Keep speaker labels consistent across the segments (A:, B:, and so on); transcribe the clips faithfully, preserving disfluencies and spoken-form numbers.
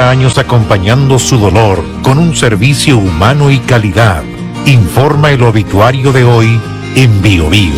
A: cuarenta años acompañando su dolor con un servicio humano y calidad. Informa el obituario de hoy en Bio Bio.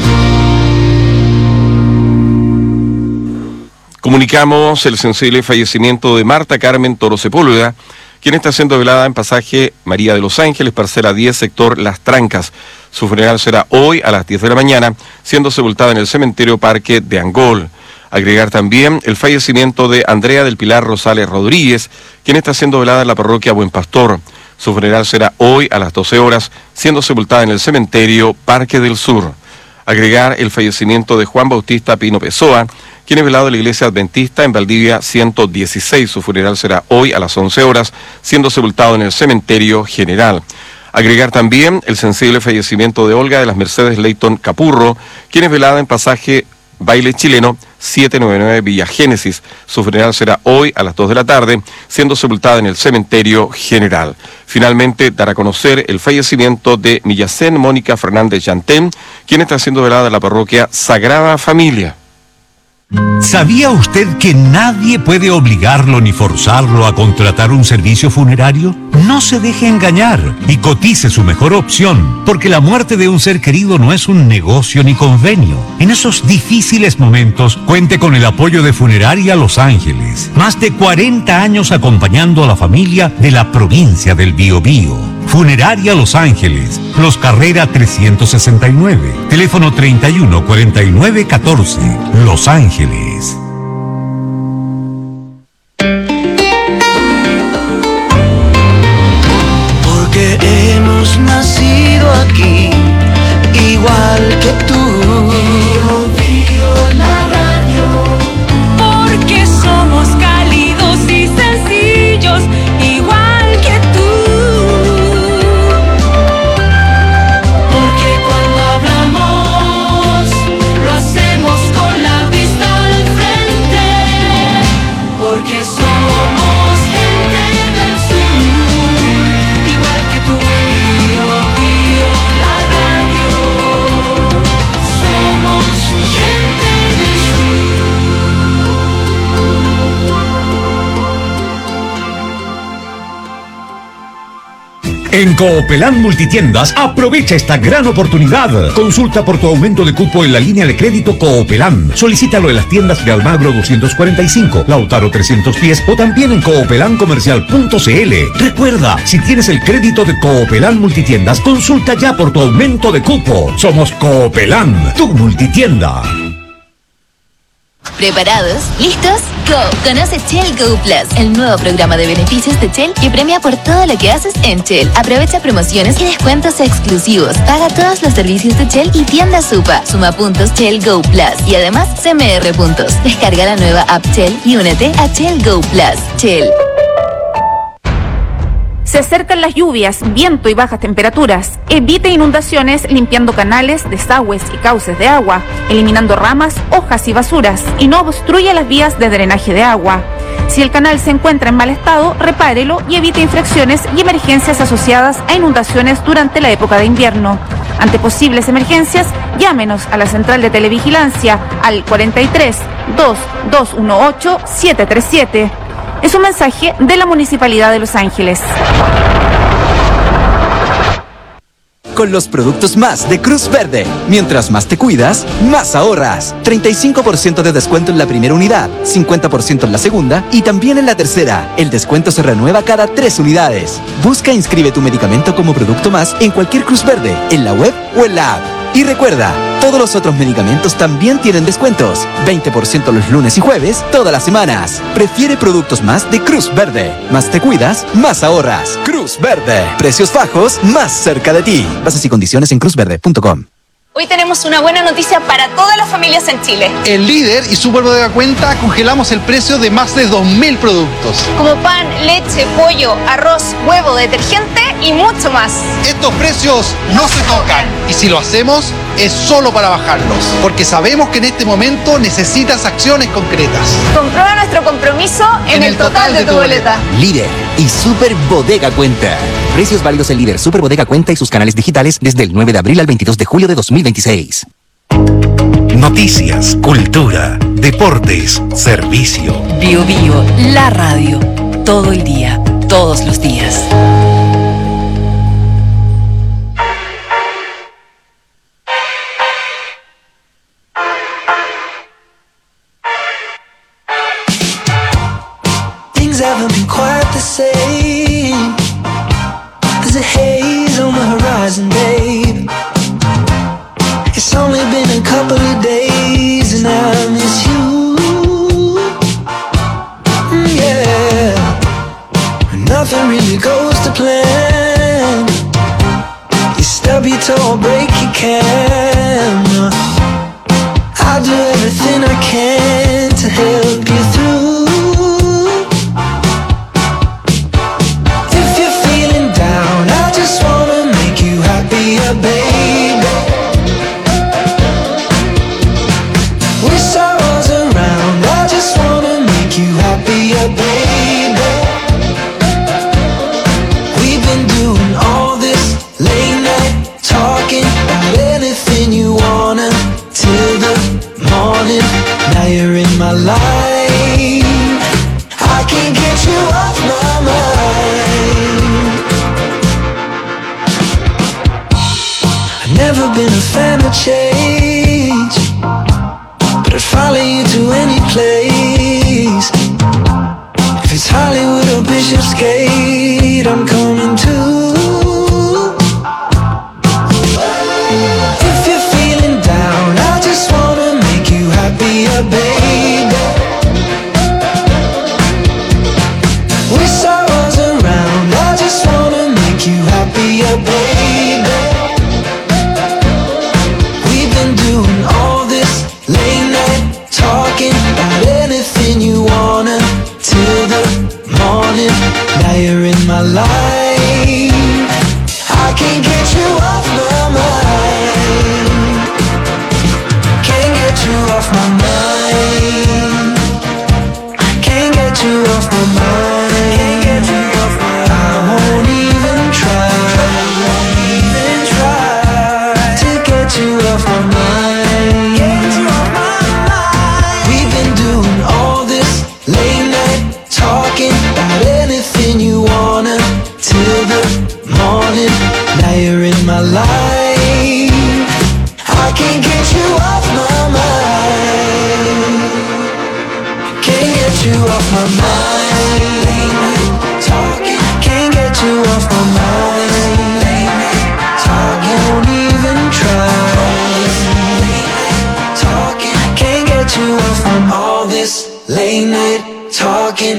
B: Comunicamos el sensible fallecimiento de Marta Carmen Toro Sepúlveda, quien está siendo velada en pasaje María de los Ángeles, parcela diez, sector Las Trancas. Su funeral será hoy a las diez de la mañana, siendo sepultada en el cementerio Parque de Angol. Agregar también el fallecimiento de Andrea del Pilar Rosales Rodríguez, quien está siendo velada en la parroquia Buen Pastor. Su funeral será hoy a las doce horas, siendo sepultada en el cementerio Parque del Sur. Agregar el fallecimiento de Juan Bautista Pino Pessoa, quien es velado en la iglesia adventista en Valdivia ciento dieciséis. Su funeral será hoy a las once horas, siendo sepultado en el cementerio general. Agregar también el sensible fallecimiento de Olga de las Mercedes Leighton Capurro, quien es velada en pasaje Baile Chileno setecientos noventa y nueve Villa Génesis. Su funeral será hoy a las dos de la tarde, siendo sepultada en el cementerio general. Finalmente, dar a conocer el fallecimiento de Millacén Mónica Fernández Yantén, quien está siendo velada en la parroquia Sagrada Familia.
C: ¿Sabía usted que nadie puede obligarlo ni forzarlo a contratar un servicio funerario? No se deje engañar y cotice su mejor opción, porque la muerte de un ser querido no es un negocio ni convenio. En esos difíciles momentos, cuente con el apoyo de Funeraria Los Ángeles. Más de cuarenta años acompañando a la familia de la provincia del Biobío. Funeraria Los Ángeles, Los Carrera trescientos sesenta y nueve, teléfono treinta y uno cuarenta y nueve catorce, Los Ángeles.
D: Porque hemos nacido aquí, igual que tú. Bio, Bio, la radio. Porque somos cálidos y sencillos, igual que tú. Porque cuando hablamos, lo hacemos con la vista al frente. Porque somos gente del sur, igual que tú. Bio, Bio, la radio. Somos gente del sur.
C: En Coopelán Multitiendas, aprovecha esta gran oportunidad. Consulta por tu aumento de cupo en la línea de crédito Coopelán. Solicítalo en las tiendas de Almagro doscientos cuarenta y cinco, Lautaro trescientos diez o también en coopelán comercial punto c l. Recuerda, si tienes el crédito de Coopelán Multitiendas, consulta ya por tu aumento de cupo. Somos Coopelán, tu multitienda.
E: ¿Preparados? ¿Listos? ¡Go! Conoce Shell Go Plus, el nuevo programa de beneficios de Shell que premia por todo lo que haces en Shell. Aprovecha promociones y descuentos exclusivos. Paga todos los servicios de Shell y tienda Supa. Suma puntos Shell Go Plus y además C M R puntos. Descarga la nueva app Shell y únete a Shell Go Plus. Shell.
F: Se acercan las lluvias, viento y bajas temperaturas. Evite inundaciones limpiando canales, desagües y cauces de agua, eliminando ramas, hojas y basuras, y no obstruya las vías de drenaje de agua. Si el canal se encuentra en mal estado, repárelo y evite infracciones y emergencias asociadas a inundaciones durante la época de invierno. Ante posibles emergencias, llámenos a la central de televigilancia al cuarenta y tres, dos dos uno ocho, siete tres siete. Es un mensaje de la Municipalidad de Los Ángeles.
G: Con los productos más de Cruz Verde. Mientras más te cuidas, más ahorras. treinta y cinco por ciento de descuento en la primera unidad, cincuenta por ciento en la segunda y también en la tercera. El descuento se renueva cada tres unidades. Busca e inscribe tu medicamento como producto más en cualquier Cruz Verde, en la web o en la app. Y recuerda, todos los otros medicamentos también tienen descuentos. veinte por ciento los lunes y jueves, todas las semanas. Prefiere productos más de Cruz Verde. Más te cuidas, más ahorras. Cruz Verde. Precios bajos, más cerca de ti. Bases y condiciones en cruz verde punto com.
H: Hoy tenemos una buena noticia para todas las familias en Chile.
I: En Líder y Super Bodega Cuenta congelamos el precio de más de dos mil productos.
H: Como pan, leche, pollo, arroz, huevo, detergente y mucho más.
I: Estos precios no se tocan. Y si lo hacemos, es solo para bajarlos. Porque sabemos que en este momento necesitas acciones concretas.
H: Comprueba nuestro compromiso en, en el, el total, total de, de tu boleta. boleta.
G: Líder y Super Bodega Cuenta. Precios válidos en Líder, Super Bodega Cuenta y sus canales digitales desde el nueve de abril al veintidós de julio de dos mil veintiséis.
A: Noticias, cultura, deportes, servicio.
J: Bio Bio, la radio. Todo todos los días.
K: Things haven't been quite the same. There's a haze on the horizon, babe. It's only been a couple of days and I miss you. Mm, yeah. Nothing really goes to plan. You stub your toe, break your can. I'll do everything I can to help you through. If you're feeling down, I just wanna make you happier, baby. With sorrows around, I just wanna make you happier, baby. We've been doing all this late night talking about anything you wanna till the morning. Now you're in my life. I can't get you off my mind. I've never been a fan of change, but I'd follow you to any place. If it's Hollywood or Bishopsgate, I'm coming too. If you're feeling down, I just wanna make you happier, baby. With sorrows around, I just wanna make you happier, baby. We've been doing all this late night talking about anything you wanna till the morning. Now you're in my life. I can't get you off my mind. Can't get you off my mind. Can't get you off my mind. Can't get you off my mind. I won't even try. Won't even try to get you off my mind. Get you off my mind. We've been doing all this late night talking about anything you wanna till the morning. Now you're in my life. I can't get you off my mind. Can't get you off my mind. Late night talking. Can't get you off my mind. Late night talking. Won't even try. Late night talking. Can't get you off from all this late night talking.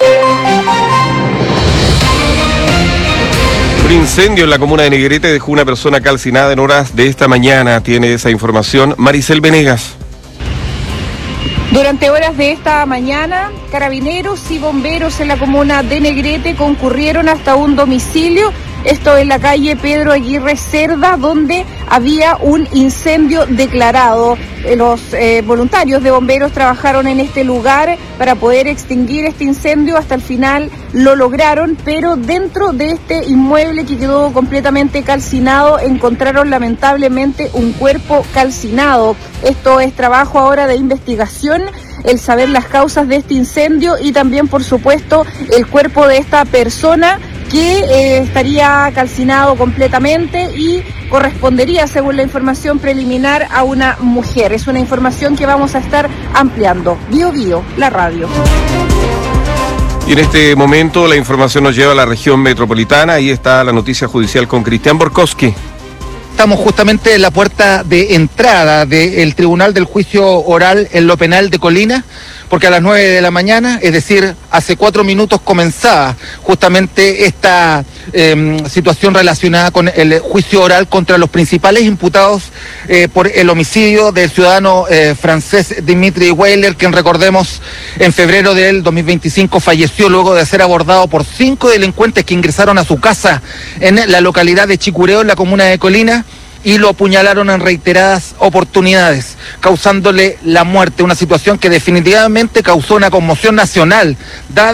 B: Un incendio en la comuna de Negrete dejó una persona calcinada en horas de esta mañana. Tiene esa información Maricel Venegas.
F: Durante horas de esta mañana, carabineros y bomberos en la comuna de Negrete concurrieron hasta un domicilio, esto en la calle Pedro Aguirre Cerda, donde había un incendio declarado. Los eh, voluntarios de bomberos trabajaron en este lugar para poder extinguir este incendio. Hasta el final lo lograron, pero dentro de este inmueble que quedó completamente calcinado encontraron lamentablemente un cuerpo calcinado. Esto es trabajo ahora de investigación, el saber las causas de este incendio y también, por supuesto, el cuerpo de esta persona que eh, estaría calcinado completamente y correspondería, según la información preliminar, a una mujer. Es una información que vamos a estar ampliando. Bio Bio, la radio.
B: Y en este momento la información nos lleva a la región metropolitana. Ahí está la noticia judicial con Cristian Borkowski.
I: Estamos justamente en la puerta de entrada del Tribunal del Juicio Oral en lo Penal de Colina, porque a las nueve de la mañana, es decir, hace cuatro minutos comenzaba justamente esta eh, situación relacionada con el juicio oral contra los principales imputados eh, por el homicidio del ciudadano eh, francés Dimitri Weiler, quien, recordemos, en febrero del dos mil veinticinco falleció luego de ser abordado por cinco delincuentes que ingresaron a su casa en la localidad de Chicureo, en la comuna de Colina, y lo apuñalaron en reiteradas oportunidades, causándole la muerte, una situación que definitivamente causó una conmoción nacional, dada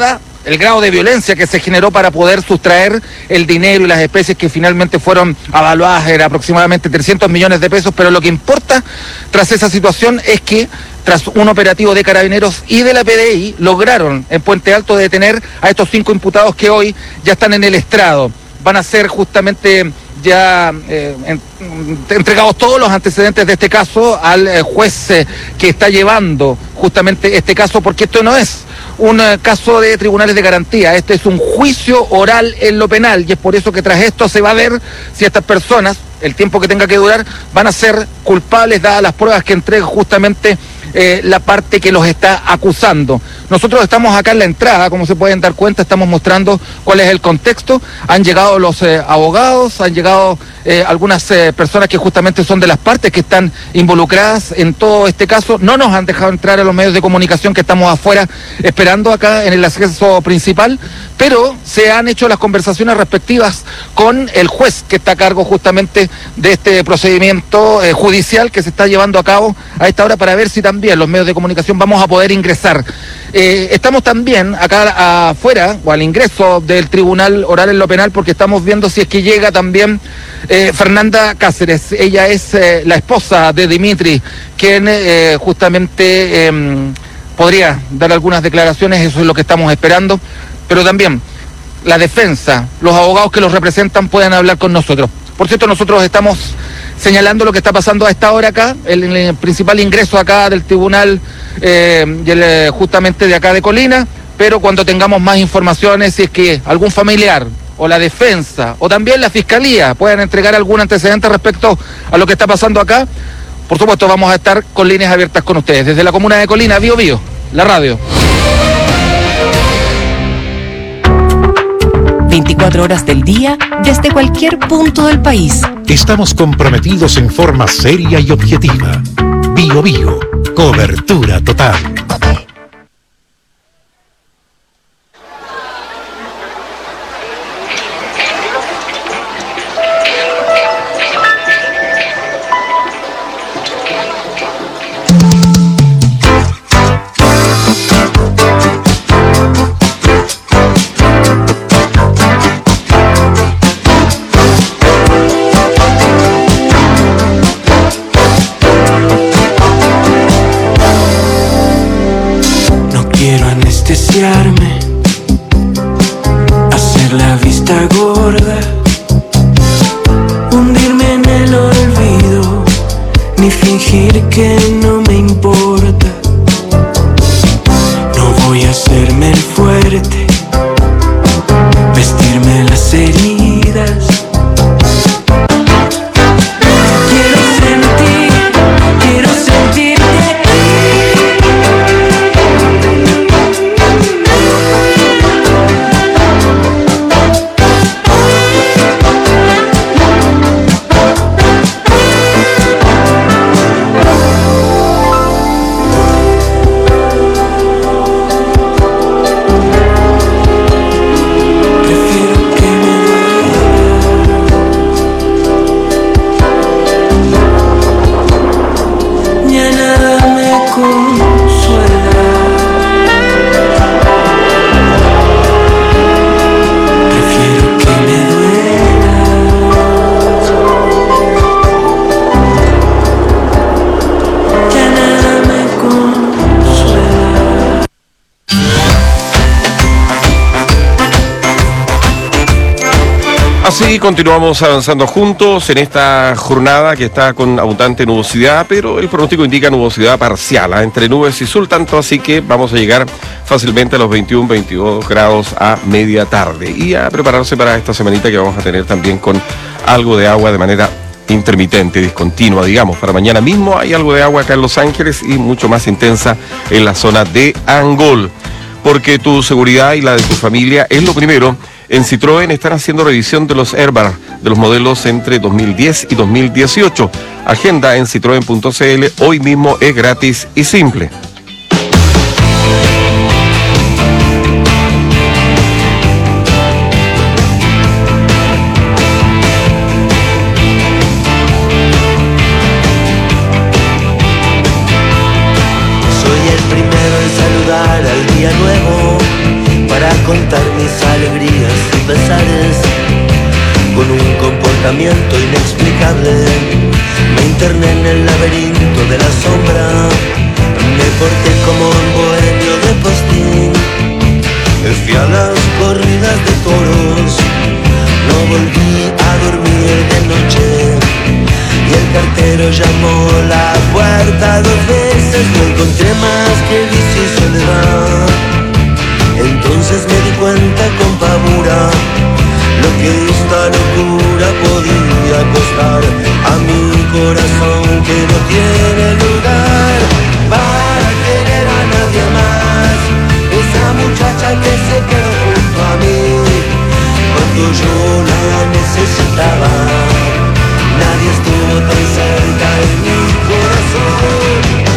I: el grado de violencia que se generó para poder sustraer el dinero y las especies que finalmente fueron avaluadas en aproximadamente trescientos millones de pesos, pero lo que importa tras esa situación es que tras un operativo de Carabineros y de la P D I, lograron en Puente Alto detener a estos cinco imputados que hoy ya están en el estrado. Van a ser justamente ya eh, en, entregados todos los antecedentes de este caso al eh, juez eh, que está llevando justamente este caso, porque esto no es un uh, caso de tribunales de garantía, este es un juicio oral en lo penal, y es por eso que tras esto se va a ver si estas personas, el tiempo que tenga que durar, van a ser culpables dadas las pruebas que entrega justamente eh, la parte que los está acusando. Nosotros estamos acá en la entrada, como se pueden dar cuenta, estamos mostrando cuál es el contexto. Han llegado los eh, abogados, han llegado eh, algunas eh, personas que justamente son de las partes que están involucradas en todo este caso. No nos han dejado entrar a los medios de comunicación que estamos afuera esperando acá en el acceso principal, pero se han hecho las conversaciones respectivas con el juez que está a cargo justamente de este procedimiento eh, judicial que se está llevando a cabo a esta hora, para ver si también los medios de comunicación vamos a poder ingresar. Eh, estamos también acá afuera, o al ingreso del Tribunal Oral en lo Penal, porque estamos viendo si es que llega también eh, Fernanda Cáceres. Ella es eh, la esposa de Dimitri, quien eh, justamente eh, podría dar algunas declaraciones, eso es lo que estamos esperando, pero también la defensa, los abogados que los representan puedan hablar con nosotros. Por cierto, nosotros estamos señalando lo que está pasando a esta hora acá, el, el principal ingreso acá del tribunal eh, y el, eh, justamente de acá de Colina, pero cuando tengamos más informaciones, si es que algún familiar o la defensa o también la fiscalía puedan entregar algún antecedente respecto a lo que está pasando acá, por supuesto vamos a estar con líneas abiertas con ustedes. Desde la comuna de Colina, Bío Bío, la radio.
J: veinticuatro horas del día, desde cualquier punto del país.
A: Estamos comprometidos en forma seria y objetiva. Bío Bío, cobertura total.
K: Hacer la vista gorda, hundirme en el olvido, ni fingir que no me importa. No voy a hacerme el fuerte, vestirme las heridas. Quiero sentir, quiero sentirte aquí.
B: Así continuamos avanzando juntos en esta jornada que está con abundante nubosidad, pero el pronóstico indica nubosidad parcial, ¿eh? entre nubes y sol, tanto así que vamos a llegar fácilmente a los veintiuno, veintidós grados a media tarde y a prepararse para esta semanita que vamos a tener también con algo de agua de manera intermitente, discontinua, digamos. Para mañana mismo hay algo de agua acá en Los Ángeles y mucho más intensa en la zona de Angol, porque tu seguridad y la de tu familia es lo primero. En Citroën están haciendo revisión de los Airbar, de los modelos entre dos mil diez y dos mil dieciocho. Agenda en citroen punto c l, hoy mismo es gratis y simple.
K: Soy el primero en saludar al día nuevo, para con alegrías y pesares, con un comportamiento inexplicable. Me interné en el laberinto de la sombra, me porté como un bohemio de postín. Fui a las corridas de toros, no volví a dormir de noche, y el cartero llamó la puerta dos veces. No encontré más que vicio y soledad. Entonces me di cuenta con pavura lo que esta locura podía costar a mi corazón, que no tiene lugar para querer a nadie más. Esa muchacha que se quedó junto a mí cuando yo la necesitaba, nadie estuvo tan cerca de mi corazón.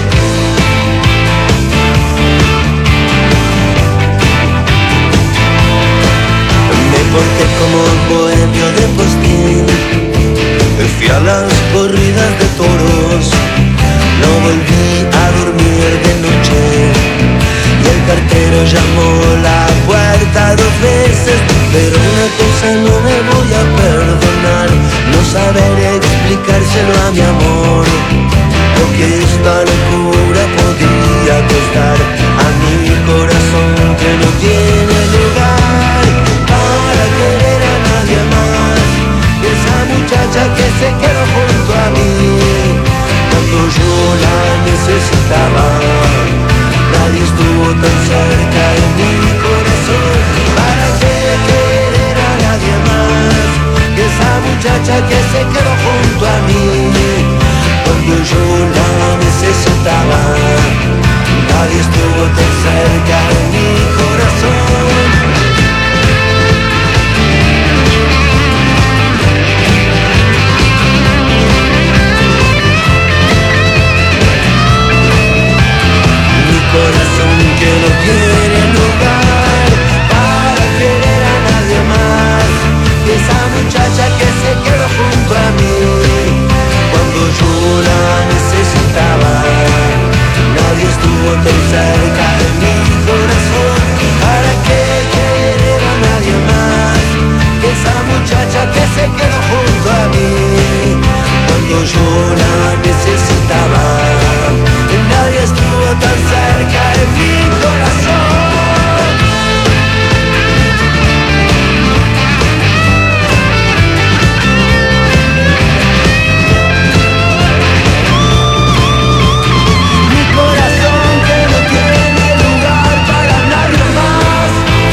K: Me porté como un bohemio de postín, fui a las corridas de toros, no volví a dormir de noche, y el cartero llamó la puerta dos veces. Pero una cosa no me voy a perdonar, no saber explicárselo a mi amor, lo que esta locura podía costar a mi corazón, que no tiene lugar para querer a nadie más. Esa muchacha que se quedó junto a mí cuando yo la necesitaba, nadie estuvo tan cerca de mi corazón para querer a nadie más. Esa muchacha que se quedó junto a mí cuando yo la necesitaba, nadie estuvo tan cerca de mi corazón. Corazón que no tiene lugar para querer a nadie más. Esa muchacha que se quedó junto a mí cuando yo la necesitaba, nadie estuvo tan cerca de mi corazón para que querer a nadie más. Esa muchacha que se quedó junto a mí cuando yo la necesitaba, nadie estuvo tan cerca de mi corazón. Mi corazón que no tiene lugar para nadie más.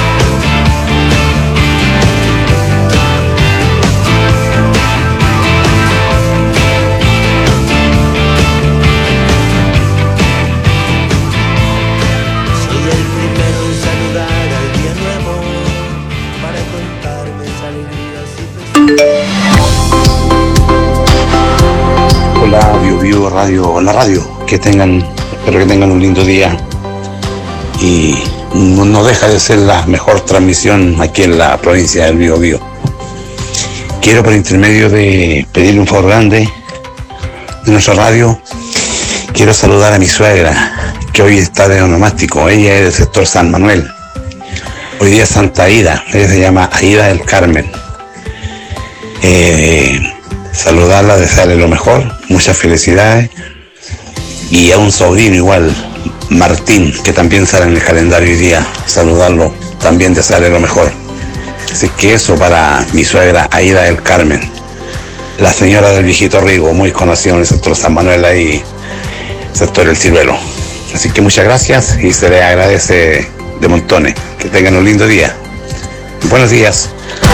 L: Hola, Bio Bio Radio, la radio, que tengan, espero que tengan un lindo día, y no, no deja de ser la mejor transmisión aquí en la provincia del Bio Bio. Quiero, por intermedio de pedirle un favor grande de nuestra radio, quiero saludar a mi suegra, que hoy está de onomástico. Ella es del sector San Manuel, hoy día es Santa Aida, ella se llama Aida del Carmen. Eh, saludarla, desearle lo mejor, muchas felicidades, y a un sobrino igual, Martín, que también sale en el calendario hoy día, saludarlo, también desearle lo mejor. Así que eso para mi suegra Aida del Carmen, la señora del viejito Rigo, muy conocida en el sector San Manuel, ahí sector El Ciruelo. Así que muchas gracias y se le agradece de montones. Que tengan un lindo día. Buenos días.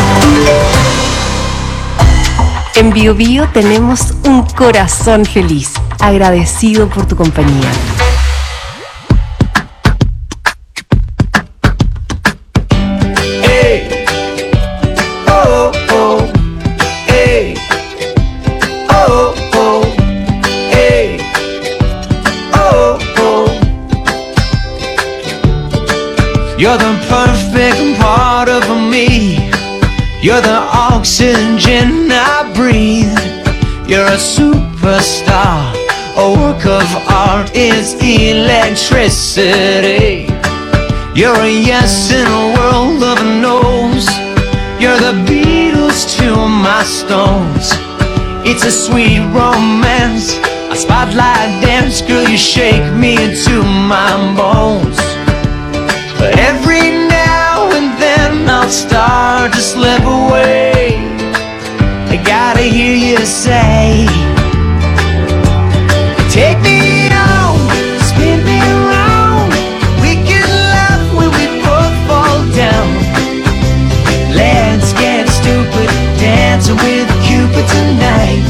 J: En Bio Bio tenemos un corazón feliz, agradecido por tu compañía.
K: Hey, oh, oh, hey, oh, oh, hey, oh, oh. You're the perfect part of me. You're the oxygen I breathe. You're a superstar, a work of art is electricity. You're a yes in a world of no's. You're the Beatles to my Stones. It's a sweet romance, a spotlight dance. Girl, you shake me to my bones. But every now and then I'll start to slip away. I gotta hear you say, take me on, spin me around. We can laugh when we both fall down. Let's get stupid, dancing with Cupid tonight.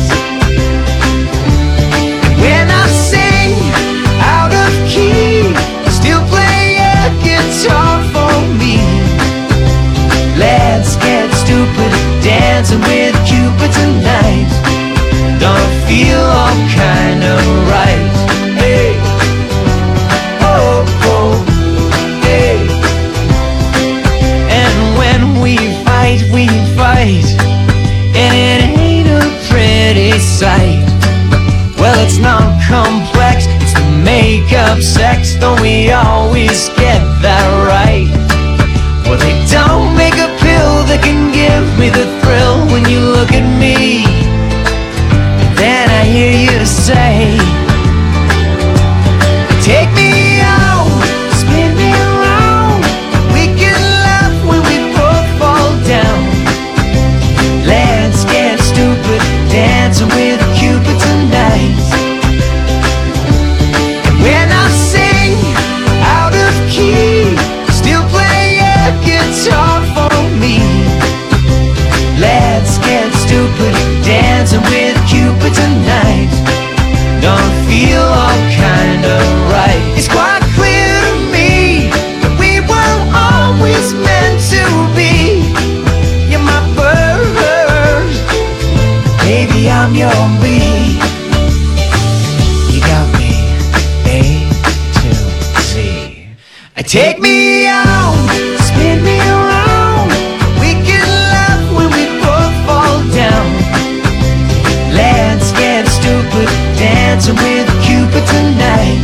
K: And when I sing out of key, still play a guitar for me. Let's get stupid, dancing with Cupid tonight. Don't feel all kind of right. Hey, oh, oh, hey. And when we fight, we fight, and it ain't a pretty sight. Well, it's not complex, it's the make-up sex. Don't we always get that right? Well, they don't make a pill that can give me the thrill when you look at me. And then I hear you say, take me out, spin me around. We can laugh when we both fall down. Let's get stupid, dancing with Cupid tonight. And when I sing out of key, still play a guitar for me. Let's get stupid, dancing with Cupid tonight. Don't feel all kind of right. It's quite clear to me that we were always meant to be. You're my bird, baby, I'm your bee. You got me A to Z. Take me out, spin me around. We can laugh when we both fall down. Let's get stupid, dancing with Cupid tonight.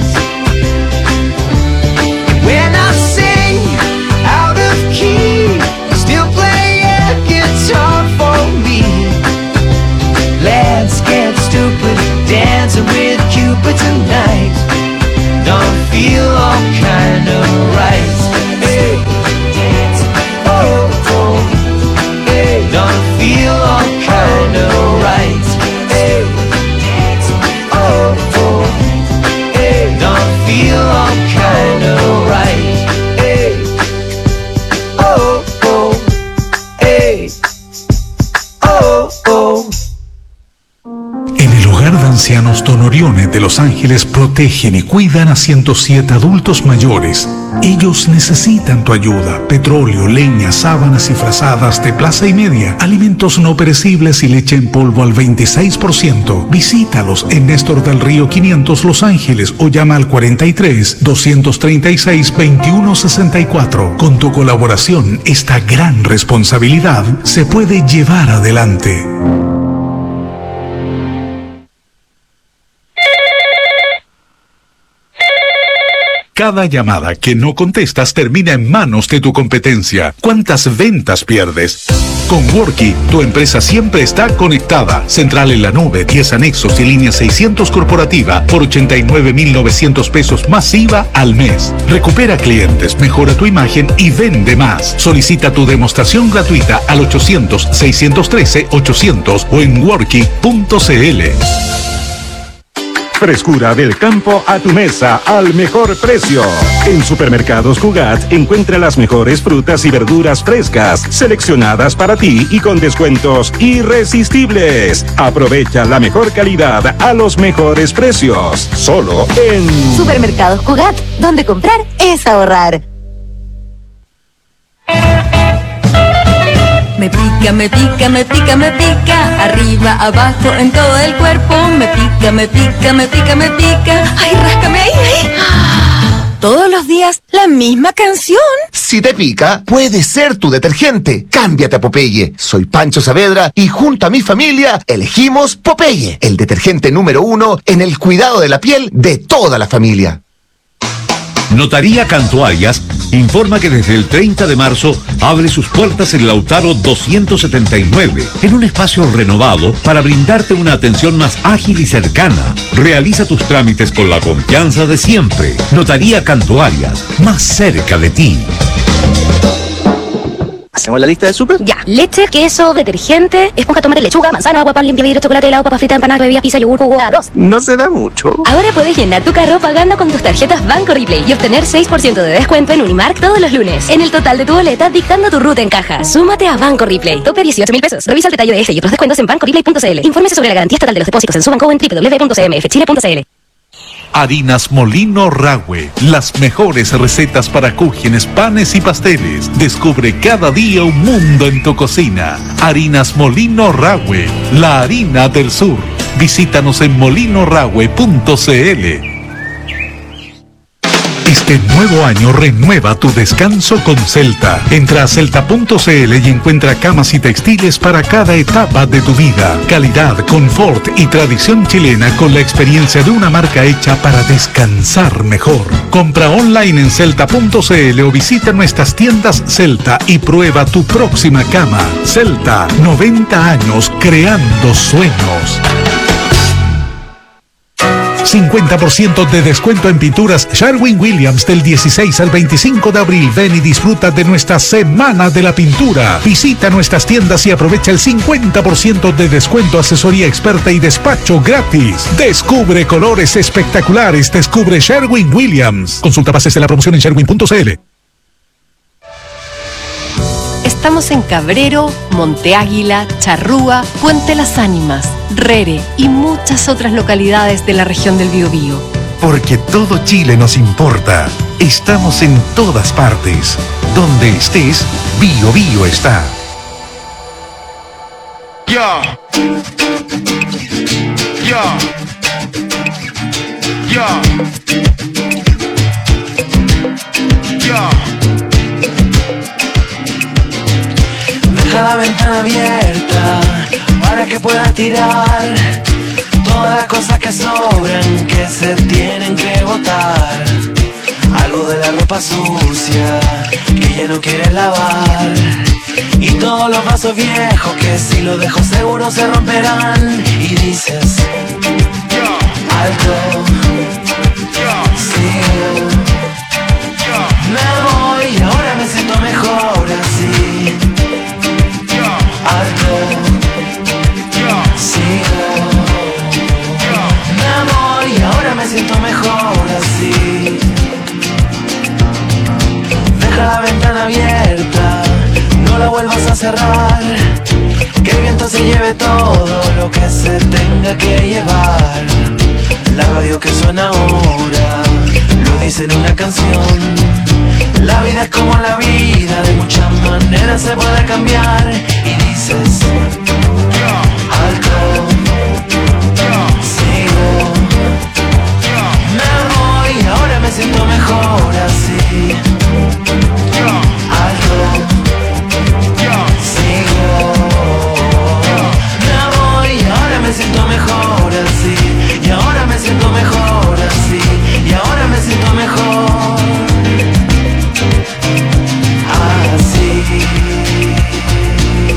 K: And when I sing out of key, still play a guitar for me. Let's get stupid, dancing with Cupid tonight. Don't feel all kind of right. Hey, oh, oh, hey, don't feel all kind of right. Hey, oh, oh, hey, don't feel all kind of right. Hey, oh, oh, hey, oh, oh.
C: En el hogar de ancianos Don Orione de Los Ángeles protegen y cuidan a ciento siete adultos mayores. Ellos necesitan tu ayuda. Petróleo, leña, sábanas y frazadas de plaza y media, alimentos no perecibles y leche en polvo al veintiséis por ciento. Visítalos en Néstor del Río quinientos Los Ángeles o llama al cuarenta y tres, doscientos treinta y seis, veintiuno sesenta y cuatro. Con tu colaboración, esta gran responsabilidad se puede llevar adelante. Cada llamada que no contestas termina en manos de tu competencia. ¿Cuántas ventas pierdes? Con Worky, tu empresa siempre está conectada. Central en la nube, diez anexos y línea seiscientos corporativa por ochenta y nueve mil novecientos pesos más I V A al mes. Recupera clientes, mejora tu imagen y vende más. Solicita tu demostración gratuita al ochocientos, seiscientos trece, ochocientos o en worky punto c l.
M: Frescura del campo a tu mesa al mejor precio. En Supermercados Cugat encuentra las mejores frutas y verduras frescas, seleccionadas para ti y con descuentos irresistibles. Aprovecha la mejor calidad a los mejores precios. Solo en
N: Supermercados Cugat, donde comprar es ahorrar.
O: Me pica, me pica, me pica, me pica, arriba, abajo, en todo el cuerpo. Me pica, me pica, me pica, me pica. Ay, ráscame ahí, ahí. Todos los días la misma canción.
P: Si te pica, puede ser tu detergente. Cámbiate a Popeye. Soy Pancho Saavedra y junto a mi familia elegimos Popeye, el detergente número uno en el cuidado de la piel de toda la familia.
C: Notaría Cantuarias informa que desde el treinta de marzo abre sus puertas en Lautaro doscientos setenta y nueve, en un espacio renovado para brindarte una atención más ágil y cercana. Realiza tus trámites con la confianza de siempre. Notaría Cantuarias, más cerca de ti.
Q: ¿Hacemos la lista de súper?
R: Ya. Leche, queso, detergente, esponja, tomate, lechuga, manzana, agua, pan, limpia, vidrio, chocolate, helado, papa frita, empanada, bebida, pizza, yogur, jugo, arroz.
Q: No se da mucho.
R: Ahora puedes llenar tu carro pagando con tus tarjetas Banco Replay y obtener seis por ciento de descuento en Unimark todos los lunes. En el total de tu boleta, dictando tu ruta en caja. Súmate a Banco Replay. Tope dieciocho mil pesos. Revisa el detalle de este y otros descuentos en banco replay punto c l. Infórmese sobre la garantía estatal de los depósitos en su banco en doble u doble u doble u punto c m f chile punto c l.
A: Harinas Molino Rahue, las mejores recetas para cúgenes, panes y pasteles. Descubre cada día un mundo en tu cocina. Harinas Molino Rahue, la harina del sur. Visítanos en molino rahue punto c l. Este nuevo año renueva tu descanso con Celta. Entra a celta punto c l y encuentra camas y textiles para cada etapa de tu vida. Calidad, confort y tradición chilena con la experiencia de una marca hecha para descansar mejor. Compra online en celta punto c l o visita nuestras tiendas Celta y prueba tu próxima cama. Celta, noventa años creando sueños. cincuenta por ciento de descuento en pinturas Sherwin-Williams del dieciséis al veinticinco de abril. Ven y disfruta de nuestra Semana de la Pintura. Visita nuestras tiendas y aprovecha el cincuenta por ciento de descuento, asesoría experta y despacho gratis. Descubre colores espectaculares. Descubre Sherwin-Williams. Consulta bases de la promoción en sherwin punto c l.
J: Estamos en Cabrero, Monte Águila, Charrúa, Puente Las Ánimas, Rere y muchas otras localidades de la región del Biobío.
A: Porque todo Chile nos importa. Estamos en todas partes. Donde estés, Bio Bio está.
S: Yo. Yo. Yo. Yo. Deja la ventana abierta para que puedas tirar todas las cosas que sobran, que se tienen que botar. Algo de la ropa sucia que ya no quieres lavar, y todos los vasos viejos que si los dejo seguro se romperán. Y dices alto, sigo, me voy y ahora me siento mejor así. Alto, sigo, me voy y ahora me siento mejor así. Deja la ventana abierta, no la vuelvas a cerrar, que el viento se lleve todo lo que se tenga que llevar. La radio que suena ahora lo dice en una canción. La vida es como la vida, de muchas maneras se puede cambiar. Y dices alto, sigo, me voy y ahora me siento mejor así. Alto, sigo, me voy y ahora me siento mejor así. Y ahora me siento mejor así. Y ahora me siento mejor así.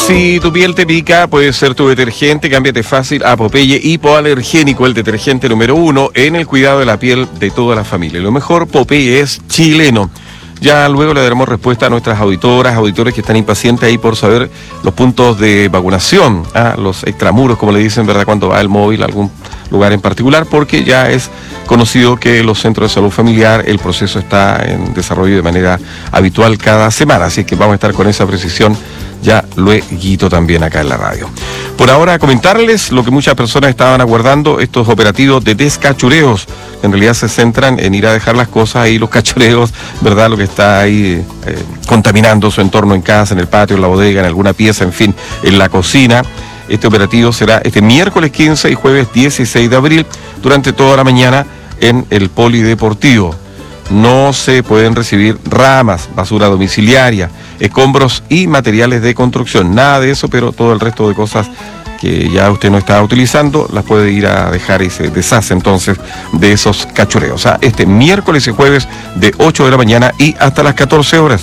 B: Si tu piel te pica, puede ser tu detergente. Cámbiate fácil a Popeye Hipoalergénico, el detergente número uno en el cuidado de la piel de toda la familia. Lo mejor, Popeye es chileno. Ya luego le daremos respuesta a nuestras auditoras, auditores que están impacientes ahí por saber los puntos de vacunación, ¿ah? Los extramuros, como le dicen, ¿verdad? Cuando va el móvil a algún lugar en particular, porque ya es conocido que los centros de salud familiar, el proceso está en desarrollo de manera habitual cada semana, así que vamos a estar con esa precisión ya luego también acá en la radio. Por ahora, comentarles lo que muchas personas estaban aguardando, estos operativos de descachureos, que en realidad se centran en ir a dejar las cosas ahí, los cachureos, ¿verdad? Lo que está ahí eh, contaminando su entorno en casa, en el patio, en la bodega, en alguna pieza, en fin, en la cocina. Este operativo será este miércoles quince y jueves dieciséis de abril, durante toda la mañana en el Polideportivo. No se pueden recibir ramas, basura domiciliaria, escombros y materiales de construcción. Nada de eso, pero todo el resto de cosas que ya usted no está utilizando, las puede ir a dejar y se deshace entonces de esos cachureos. O sea, este miércoles y jueves de ocho de la mañana y hasta las catorce horas.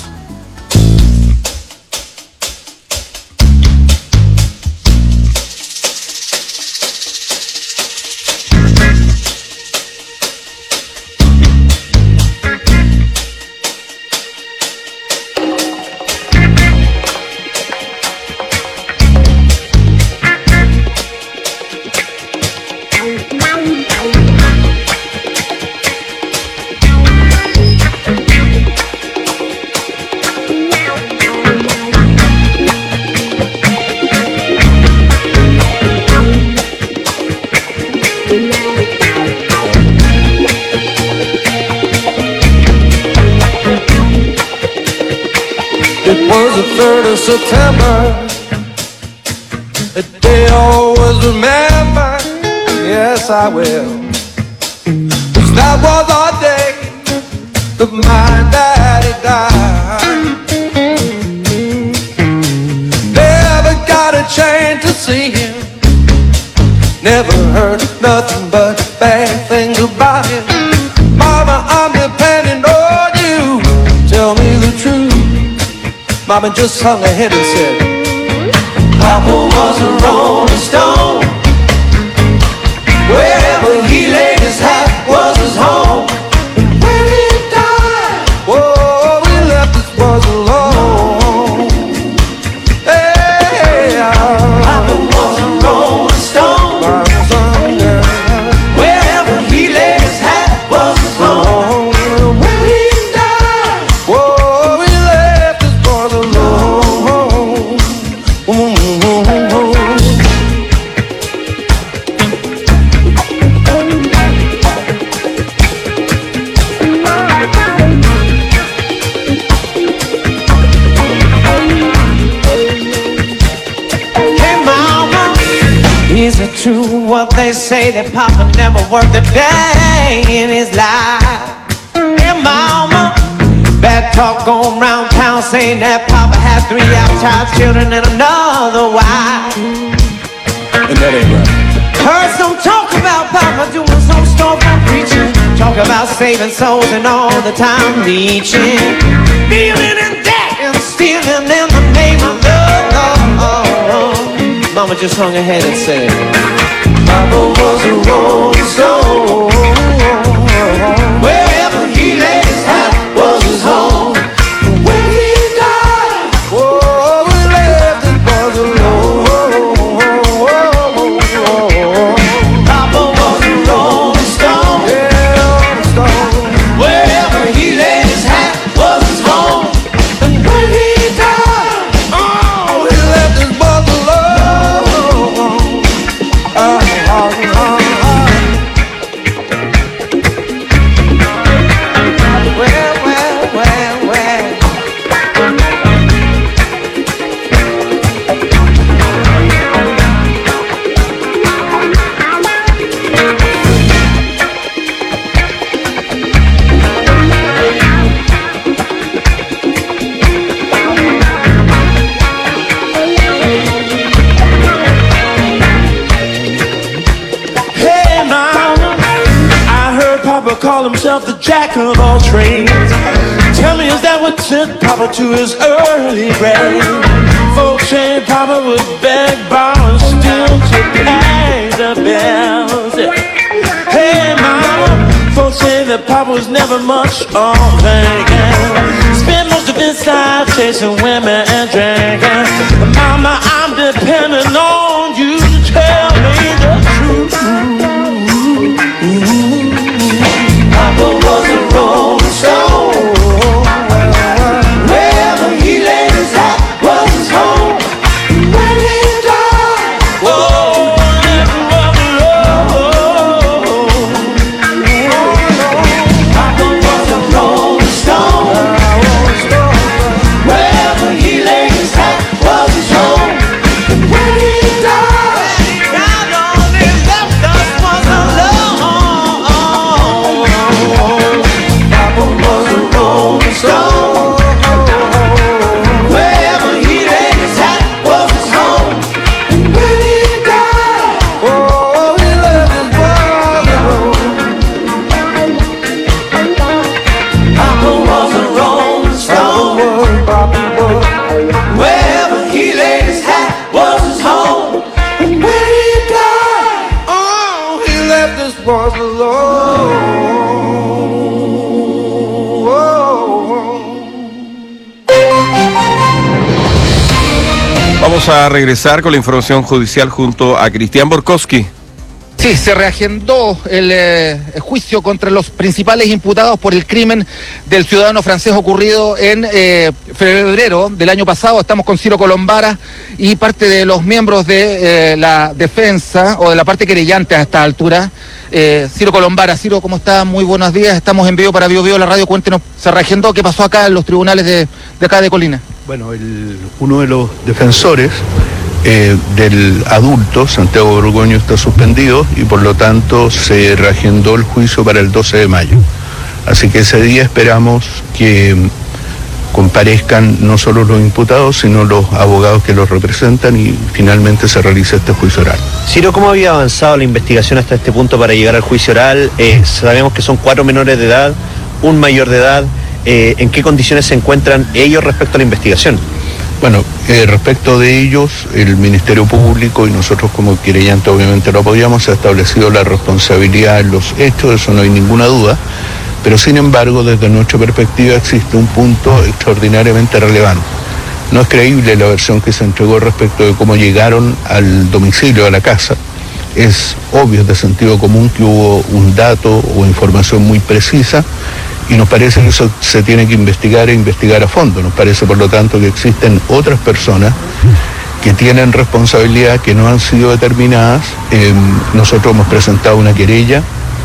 S: September, a day I always remember, yes I will. 'Cause that was our day that my daddy died. Never got a chance to see him, never heard nothing but bad things about him. Mama, I'm depending on you, tell me the truth. Mama just hung her head and said, Papa was a rolling stone. Wherever he laid his hat was his home. And when he died, whoa, we left this was alone. Hey, Papa was a rolling stone. Wherever he laid his hat was his home. When he died, whoa, we left this was alone. Is it true what they say that Papa never worked a day in his life? Hey mama, bad talk going round town saying that Papa had three outside children and another wife. And that ain't right. Heard some talk about Papa doing some storefront preaching, talk about saving souls and all the time reaching, dealing in debt and stealing in the name of love. Mama just hung her head and said, Papa was a rolling stone. Wherever he laid his hat was his home. When he died, oh, we left his was alone. Papa was a rolling stone. Yeah, rolling stone. Wherever he laid his hat was his home. And when he died, oh, we left his was alone. Call himself the jack of all trades. Tell me, is that what sent Papa to his early grave? Folks say Papa
T: Papa would beg, borrow, steal to pay the bills. Hey mama, folks say that Papa was never much on thinking. Spent most of his time chasing women and drinking. Mama, I'm depending on you to tell me the truth. Papa was a rolling stone. Wherever he laid his hat was his home. When he died, oh, it was low. Papa was a rolling stone. Wherever he laid his hat was his home. When he died, God only left us was alone. Papa was a rolling stone. Wherever he laid his hat was his home. And when he died, oh, he left his world alone. Papa was a rolling stone. Wherever he laid his hat was his home. And when he died, oh, he left us was alone.
B: Vamos a regresar con la información judicial junto a Cristian Borkowski.
I: Sí, se reagendó el, eh, el juicio contra los principales imputados por el crimen del ciudadano francés ocurrido en eh, febrero del año pasado. Estamos con Ciro Colombara y parte de los miembros de eh, la defensa o de la parte querellante a esta altura. Eh, Ciro Colombara, Ciro, ¿cómo está? Muy buenos días. Estamos en vivo para Bio Bio, la radio. Cuéntenos, ¿se reagendó? ¿Qué pasó acá en los tribunales de, de acá de Colina?
U: Bueno, el, uno de los defensores eh, del adulto, Santiago Borgoño, está suspendido y por lo tanto se reagendó el juicio para el doce de mayo. Así que ese día esperamos que comparezcan no solo los imputados, sino los abogados que los representan y finalmente se realice este juicio oral.
Q: Ciro, ¿cómo había avanzado la investigación hasta este punto para llegar al juicio oral? Eh, sabemos que son cuatro menores de edad, un mayor de edad. Eh, ¿En qué condiciones se encuentran ellos respecto a la investigación?
U: Bueno, eh, respecto de ellos, el Ministerio Público y nosotros como querellante obviamente lo apoyamos, se ha establecido la responsabilidad en los hechos, de eso no hay ninguna duda, pero sin embargo desde nuestra perspectiva existe un punto extraordinariamente relevante. No es creíble la versión que se entregó respecto de cómo llegaron al domicilio, a la casa. Es obvio, de sentido común, que hubo un dato o información muy precisa y nos parece que eso se tiene que investigar e investigar a fondo. Nos parece, por lo tanto, que existen otras personas que tienen responsabilidad, que no han sido determinadas. Eh, nosotros hemos presentado una querella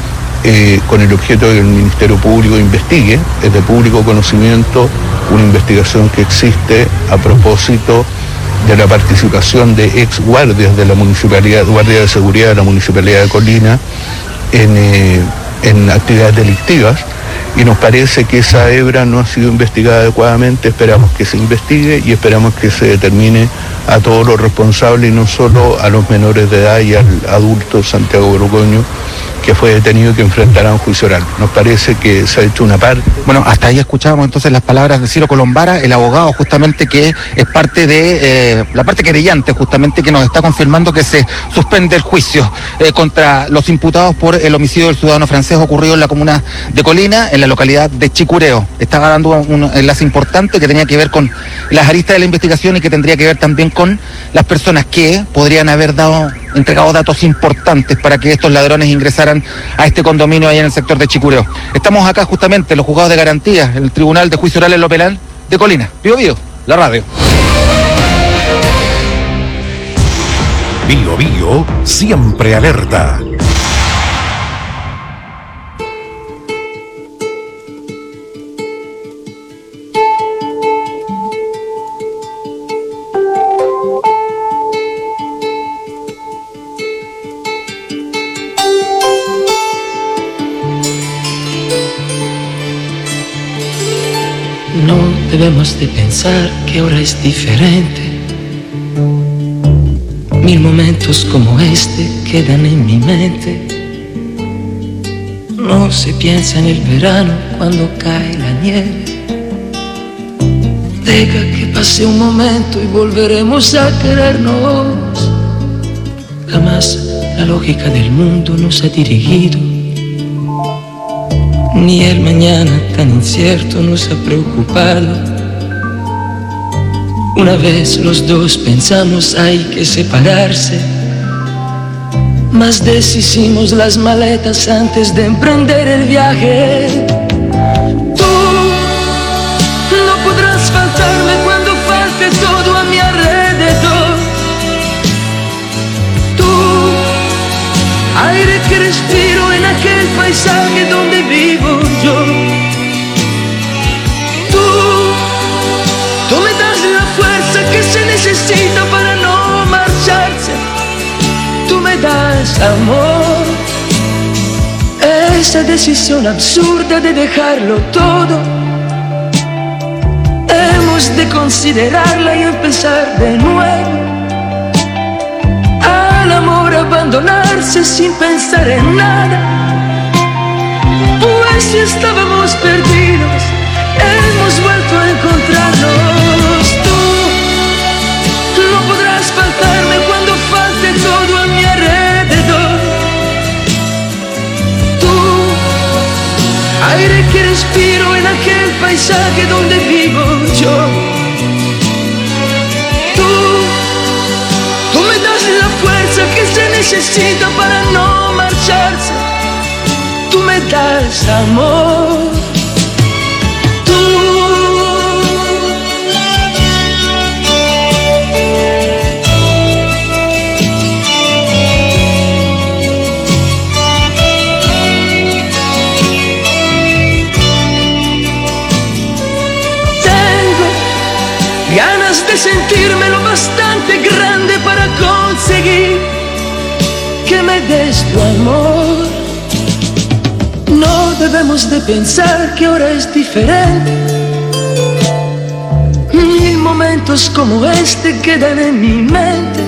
U: eh, con el objeto de que el Ministerio Público investigue, es de público conocimiento, una investigación que existe a propósito de la participación de ex guardias de la municipalidad, guardia de seguridad de la Municipalidad de Colina en, eh, en actividades delictivas. Y nos parece que esa hebra no ha sido investigada adecuadamente. Esperamos que se investigue y esperamos que se determine a todos los responsables y no solo a los menores de edad y al adulto Santiago Borgoño, que fue detenido y que enfrentará un juicio oral. Nos parece que se ha hecho una parte.
I: Bueno, hasta ahí escuchábamos entonces las palabras de Ciro Colombara, el abogado justamente que es parte de eh, la parte querellante, justamente, que nos está confirmando que se suspende el juicio eh, contra los imputados por el homicidio del ciudadano francés ocurrido en la comuna de Colina, en la localidad de Chicureo. Estaba dando un enlace importante que tenía que ver con las aristas de la investigación y que tendría que ver también con las personas que podrían haber dado, entregado datos importantes para que estos ladrones ingresaran a este condominio ahí en el sector de Chicureo. Estamos acá justamente en los juzgados de garantía, en el Tribunal de Juicio Oral en lo Penal de Colina. Bio Bio, la radio.
A: Bio Bio, siempre alerta.
V: No debemos de pensar que ahora es diferente. Mil momentos como este quedan en mi mente. No se piensa en el verano cuando cae la nieve. Deja que pase un momento y volveremos a querernos. Jamás la lógica del mundo nos ha dirigido, ni el mañana tan incierto nos ha preocupado. Una vez los dos pensamos hay que separarse, mas deshicimos las maletas antes de emprender el viaje. Tú no podrás faltarme cuando falte todo a mi alrededor. Tú, aire que respiro en aquel paisaje donde vivo yo. Tú, tú me das la fuerza que se necesita para no marcharse. Tú me das amor, esa decisión absurda de dejarlo todo. Hemos de considerarla y empezar de nuevo. Al amor abandonarse sin pensar en nada, pues si estábamos perdidos, hemos vuelto a encontrarnos. Tú no podrás faltarme cuando falte todo a mi alrededor. Tú, aire que respiro en aquel paisaje donde vivo yo. Tú, tú me das la fuerza que se necesita para no marcharse. Tú me das amor. Ganas de sentirme lo bastante grande para conseguir que me des tu amor. No debemos de pensar que ahora es diferente. Mil momentos como este quedan en mi mente.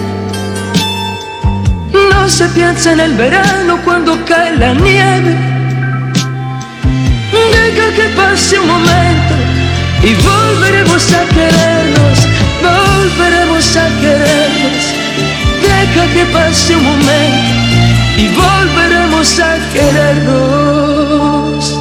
V: No se piensa en el verano cuando cae la nieve. Deja que pase un momento y volveremos a querernos, volveremos a querernos. Deja que pase un momento y volveremos a querernos.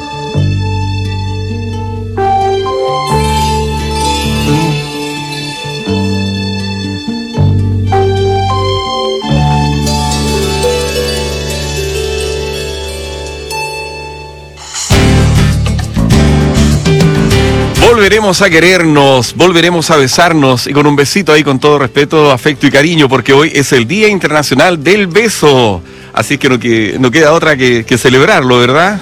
B: Volveremos a querernos, volveremos a besarnos y con un besito ahí con todo respeto, afecto y cariño, porque hoy es el Día Internacional del Beso. Así que no, que, no queda otra que, que celebrarlo, ¿verdad?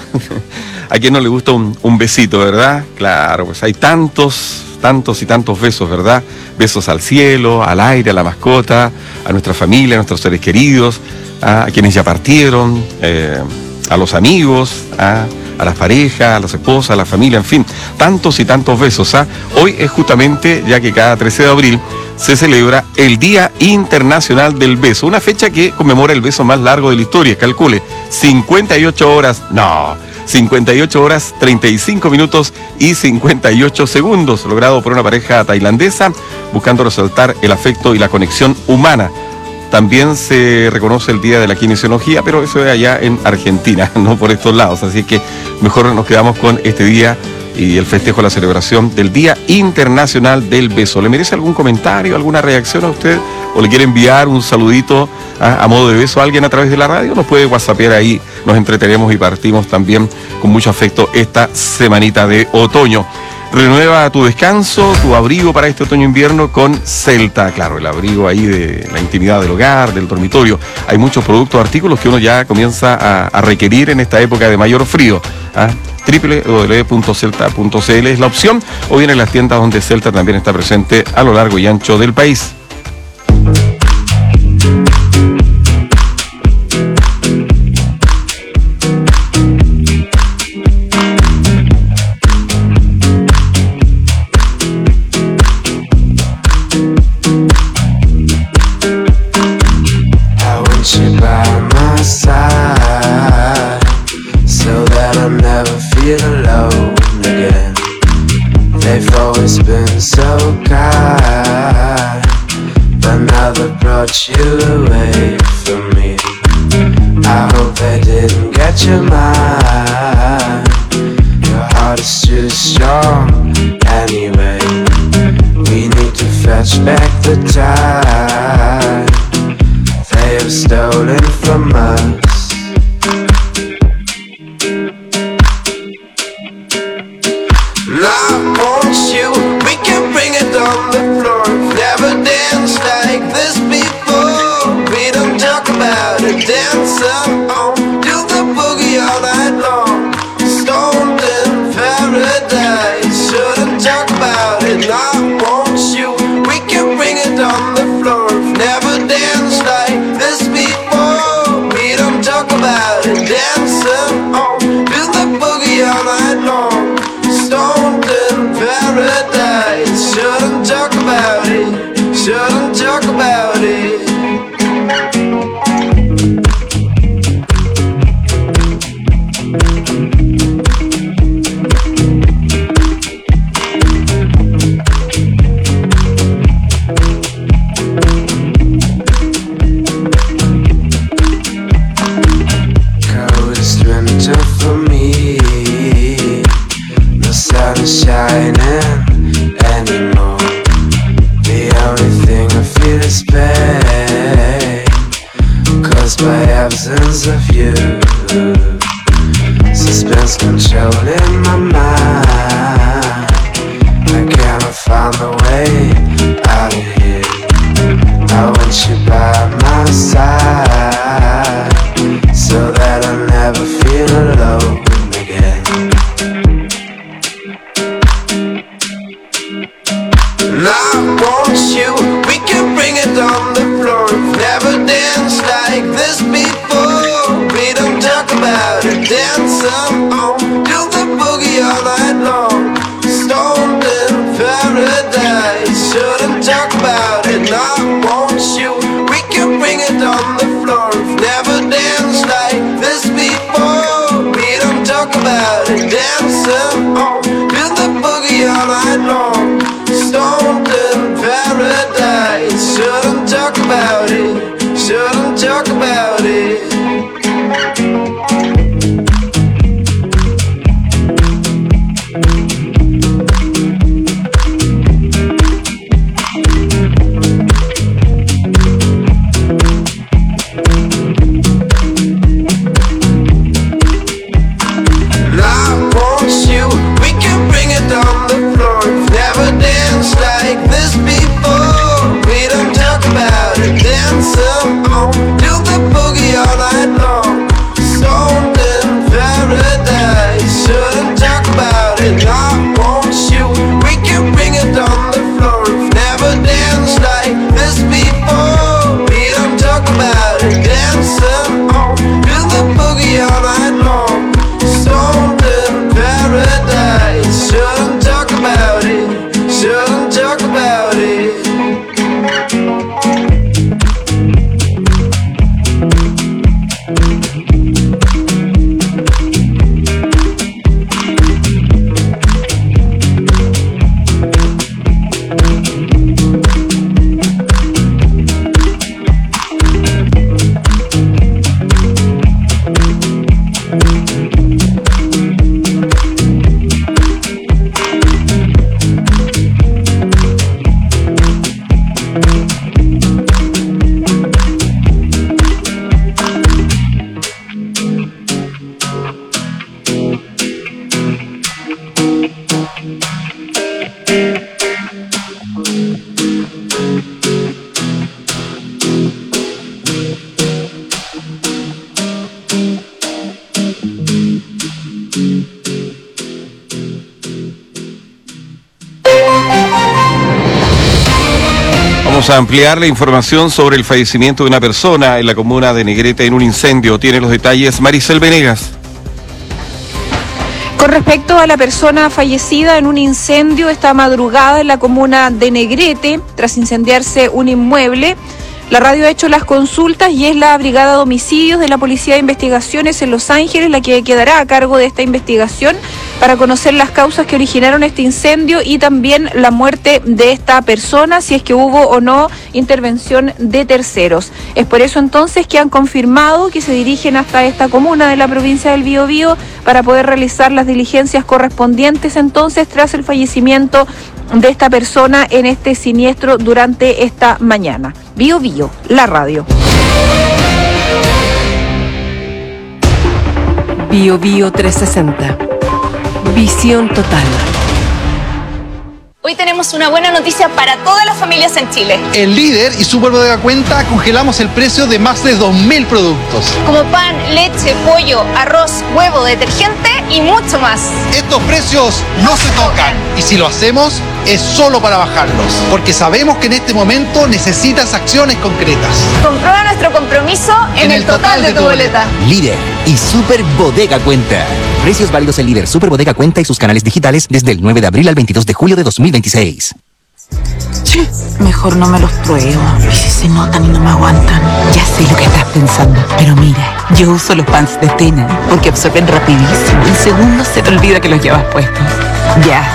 B: ¿A quién no le gusta un, un besito, verdad? Claro, pues hay tantos, tantos y tantos besos, ¿verdad? Besos al cielo, al aire, a la mascota, a nuestra familia, a nuestros seres queridos, a, a quienes ya partieron, eh, a los amigos, a... a las parejas, a las esposas, a la familia, en fin, tantos y tantos besos. ¿ah? Hoy es justamente, ya que cada trece de abril se celebra el Día Internacional del Beso, una fecha que conmemora el beso más largo de la historia, calcule, cincuenta y ocho horas, no, cincuenta y ocho horas, treinta y cinco minutos y cincuenta y ocho segundos, logrado por una pareja tailandesa, buscando resaltar el afecto y la conexión humana. También se reconoce el Día de la Kinesiología, pero eso es allá en Argentina, no por estos lados. Así que mejor nos quedamos con este día y el festejo, la celebración del Día Internacional del Beso. ¿Le merece algún comentario, alguna reacción a usted? ¿O le quiere enviar un saludito a, a modo de beso a alguien a través de la radio? Nos puede whatsappear ahí, nos entretenemos y partimos también con mucho afecto esta semanita de otoño. Renueva tu descanso, tu abrigo para este otoño-invierno con Celta. Claro, el abrigo ahí de la intimidad del hogar, del dormitorio. Hay muchos productos, artículos que uno ya comienza a, a requerir en esta época de mayor frío. ¿ah? doble u doble u doble u punto celta punto c l es la opción, o bien en las tiendas donde Celta también está presente a lo largo y ancho del país.
K: Alone again. They've always been another brought you away from me. I hope they didn't get your mind. Your heart is too strong anyway. We need to fetch back the time they have stolen from us. And I want you, we can bring it on the floor. Never danced like this before. We don't talk about it, dance on, do the boogie all night long. Stoned in paradise, shouldn't talk about it. And I want you, we can bring it on the floor. Never danced like this before. We don't talk about it, dance on, do the boogie all night long. Stoned in paradise, shouldn't talk about it, shouldn't talk about it. Coldest winter for me, no sun is shining anymore. The only thing I feel is pain, caused by absence of you. Suspense controlling my mind. I cannot find the way out of here. I want you by my side, so that I never feel alone again. And I want you, we can bring it on the floor. Never danced like this before. We don't talk about it, dance on, do the boogie all night long. Stoned in paradise, shouldn't talk about it. And I want you, we can bring it on the floor. Never danced like this before. We don't talk about it, dance on, do the boogie all night long. Stoned in paradise, shouldn't talk about it, shouldn't talk about it. And I want you, we can bring it on the floor. Never danced like this before. We don't talk about it, dance on, do the boogie all night long. Stoned in paradise, shouldn't talk about it. And I want you, we can bring it on the floor. Never danced like this before. We don't talk about it, dance on, do the boogie all night long. Stoned in paradise, shouldn't talk about it, shouldn't talk about it.
B: Vamos a ampliar la información sobre el fallecimiento de una persona en la comuna de Negrete en un incendio. Tiene los detalles Maricel Venegas.
D: Con respecto a la persona fallecida en un incendio esta madrugada en la comuna de Negrete, tras incendiarse un inmueble, la radio ha hecho las consultas y es la Brigada de Homicidios de la Policía de Investigaciones en Los Ángeles la que quedará a cargo de esta investigación para conocer las causas que originaron este incendio y también la muerte de esta persona, si es que hubo o no intervención de terceros. Es por eso entonces que han confirmado que se dirigen hasta esta comuna de la provincia del Biobío para poder realizar las diligencias correspondientes entonces tras el fallecimiento de esta persona en este siniestro durante esta mañana. Bio Bio, la radio.
J: Bio Bio trescientos sesenta. Visión total.
E: Hoy tenemos una buena noticia para todas las familias en Chile.
H: En Líder y Super Bodega Cuenta congelamos el precio de más de dos mil productos.
E: Como pan, leche, pollo, arroz, huevo, detergente y mucho más.
H: Estos precios no se tocan. Y si lo hacemos, es solo para bajarlos. Porque sabemos que en este momento necesitas acciones concretas.
E: Comprueba nuestro compromiso en, en el, el total, total de, de tu boleta.
W: Líder y Super Bodega Cuenta. Precios válidos en Líder, Super Bodega Cuenta y sus canales digitales desde el nueve de abril al veintidós de julio de dos mil veintiséis.
X: Sí, mejor no me los pruebo. Y si se notan y no me aguantan. Ya sé lo que estás pensando, pero mira, yo uso los pants de Tena porque absorben rapidísimo. En segundos se te olvida que los llevas puestos. Ya,